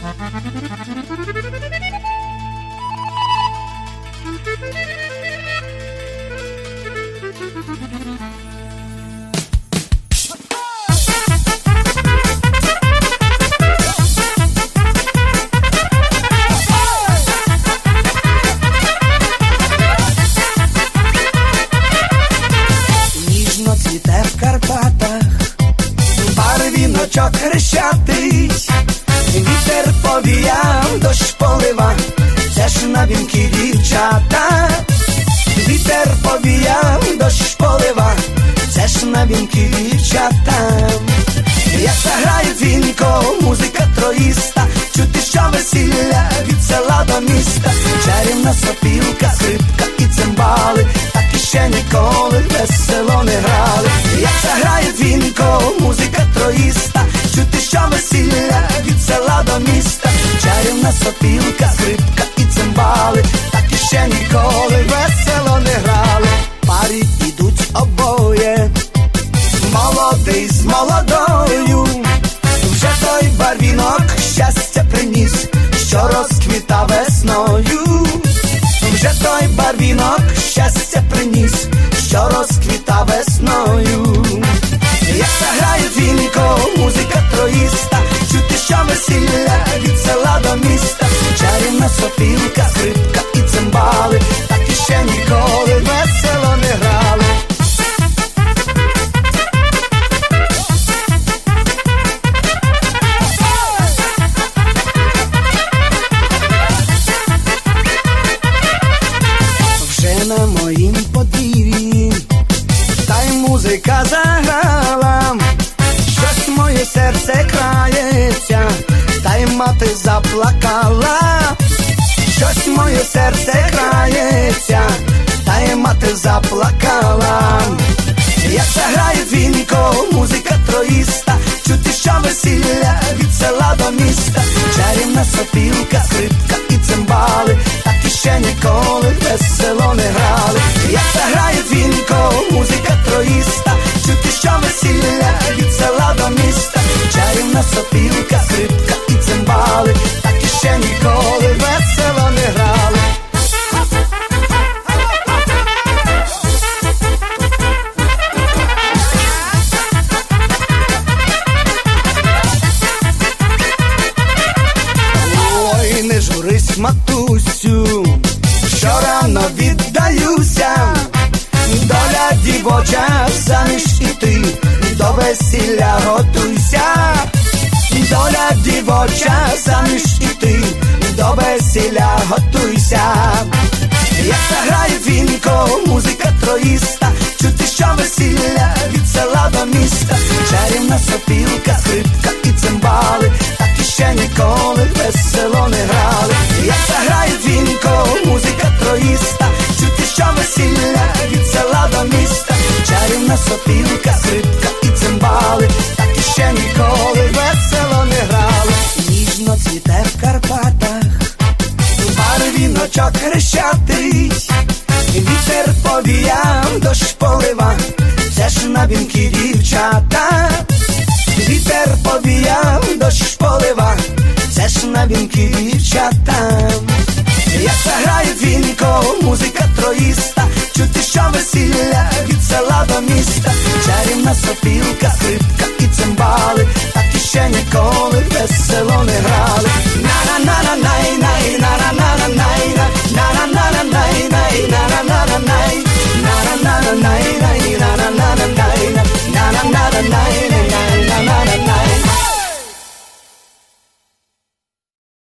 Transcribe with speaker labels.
Speaker 1: Ніжно цвіте в Карпатах барвіночок хрещатий, вітер повіяв, дощ полива, це ж на вінки дівчата. Вітер повіяв, дощ полива, це ж на вінки дівчата. Як заграє дзвінко, музика троїста, чути, що весілля від села до міста. Чарівна сопілка, скрипка і цимбали, так і ще ніколи весело не грали. Як заграє дзвінко, музика троїста, чути, що весілля від села до міста. Чарівна сопілка, скрипка і цимбали, так і ще ніколи весело не грали. Парі ідуть обоє, молодий з молодою, вже той барвінок щастя приніс, що розквіта весною. Вже той барвінок щастя приніс, що розквіта весною. Як заграє дзвінко, музика троїста, чути, що весілля від села до міста. Чарівна сопілка, скрипка і цимбали, так і ще ніколи весело не грали. На моїм подвір'ї та й музика заграла, щось моє серце крається, та й мати заплакала. Щось моє серце крається, та й мати заплакала. Як заграє дзвінко, музика троїста, чути, що весілля від села до міста. Чарівна сопілка, скрипка і цимбали, так і ще ніколи весело не грали. Як заграє дзвінко, музика троїста, чути, що весілля від села до міста. Чарівна сопілка, скрипка і цимбали, так і ще ніколи весело не грали. Ой, не журись, матусю, що рано віддаюся. Доля дівоча, заміж іти, до весілля готуйся. Доля дівоча, заміж іти, до весілля готуйся. Як заграє дзвінко, музика троїста, чути, що весілля від села до міста. Чарівна сопілка, скрипка і цимбали, так і ще ніколи весело не грали. Як заграє дзвінко, музика троїста, чути, що весілля від села до міста. Чарівна сопілка, скрипка і цимбали, так і ще ніколи весело не грали. Ніжно цвіте в Карпатах барвіночок хрещатий, вітер повіяв, дощ полива, це ж на вінки дівчата. Вітер повіяв, дощ полива, це ж на вінки дівчата. Як заграє дзвінко, музика троїста, чути, що весілля від села до міста. Чарівна сопілка, скрипка і цимбали, так і ще ніколи весело не грали.